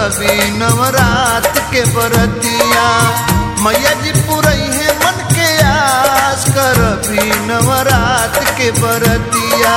करबी नवरात के बरतिया मैया जी पुरई है मन के आस करबी नवरात के बरतिया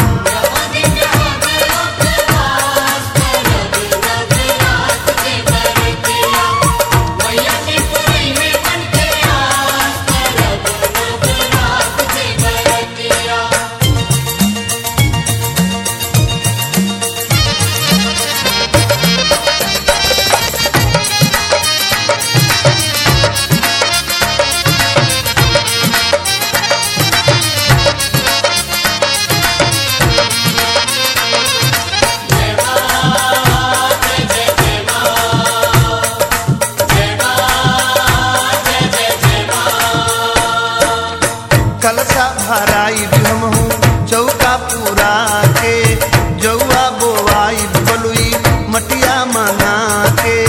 कलसा भराई हम हूँ चौका पूरा के जौआ बोवाई बलुई मटिया मना के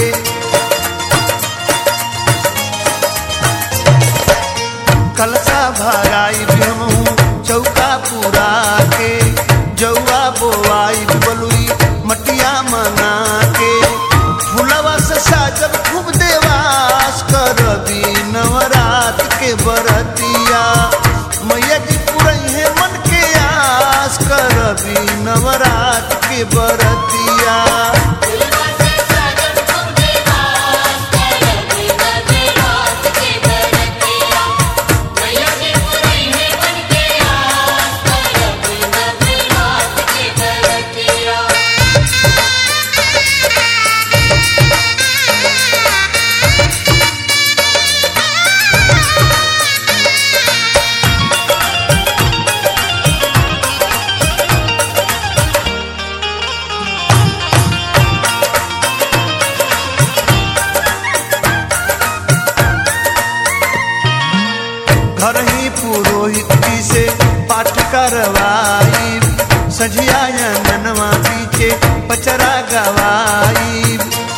कलसा भराई हम हूँ चौका पूरा के जौआ बोवाई बलुई मटिया मना के फुलवा से साजब खूब देवास करबी नवरात के बरतिया मैया जी पुरई है मन के आस करबी नवरात के बरतिया घर ही पुरोहित जी से पाठ करवाई सजिया ननवा पीछे पचरा गवाई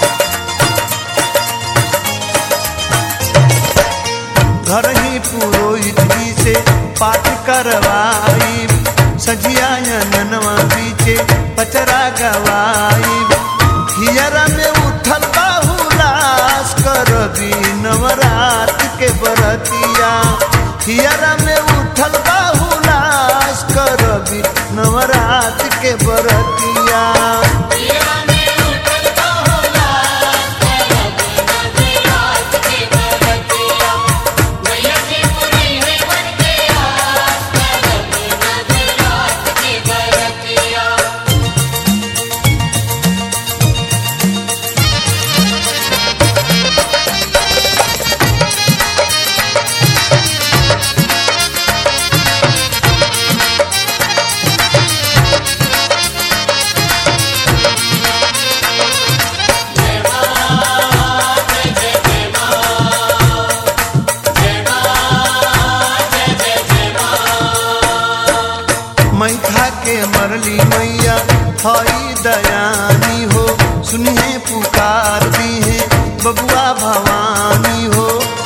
घर ही पुरोहित जी से पाठ करवाई सजिया ननवा पीछे पचरा गवाई हियरा में उठल बाहुलास करबी नवरात के बरतिया हियरा में उठल बाहुलास करबी नवरात के बरतिया मैखा के मरली मैया हई दयानी हो सुनिए पुकार दी है बबुआ भवानी हो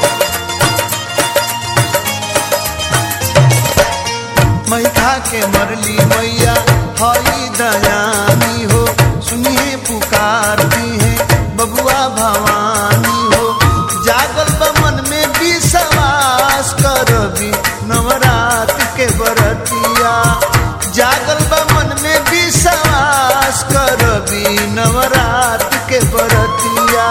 मैखा के मरली मैया हई दयानी हो सुनिए पुकार दी है बबुआ भवानी हो जागल बमन में विश्वास करबी नवरात के बरतिया जागल बमन में विश्वास करबी नवरात के बरतिया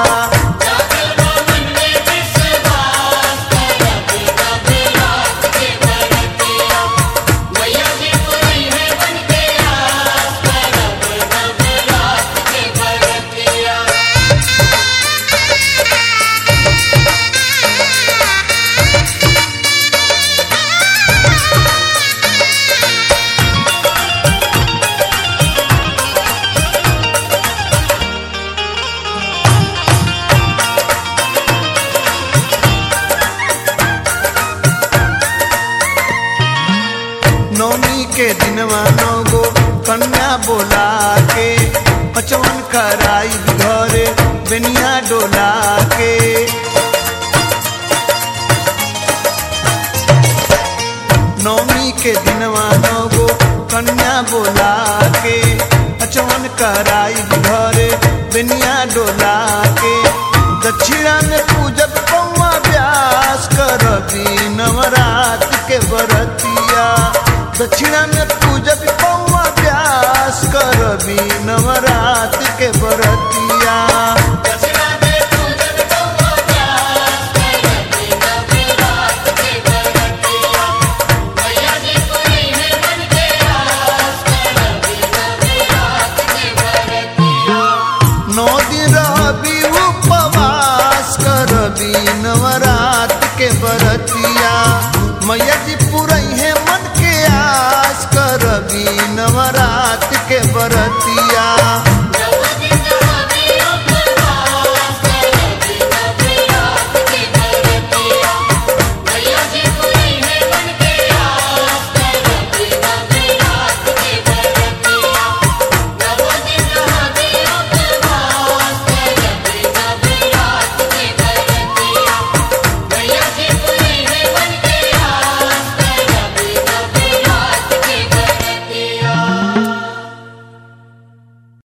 नौमी के दिनवा नौगो कन्या बोला के पचवन कराई घरे बेनिया डोला के नौमी के दिनवा नौगो कन्या बोला के पचवन कराई घरे बेनिया डोला के दक्षिणा में पूजब पौवा व्यास करबी नवरात के बरतिया दक्षिणा में